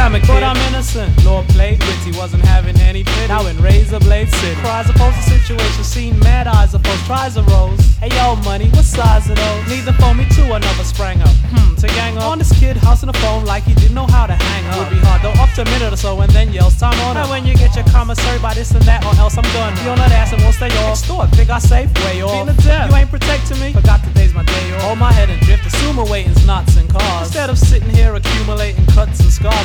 I'm a kid, but I'm innocent. Lord played witty, wasn't having any pity. Now in Razor Blade City, cries opposed to situation, seen mad eyes opposed, tries arose. Hey yo, money, what size are those? Neither phone me two, another sprang up. To gang up on this kid, house on the phone like he didn't know how to hang up. Would be hard though, up to a minute or so, and then yells time on. And when you get your commissary by this and that, or else I'm done. Be on that ass and won't stay off. Extort, think I safe, way off. Being a death, you ain't protecting me. Forgot today's my day off. Hold my head and drift, assume awaiting's knots and cars. Instead of sitting here accumulating cuts and scars.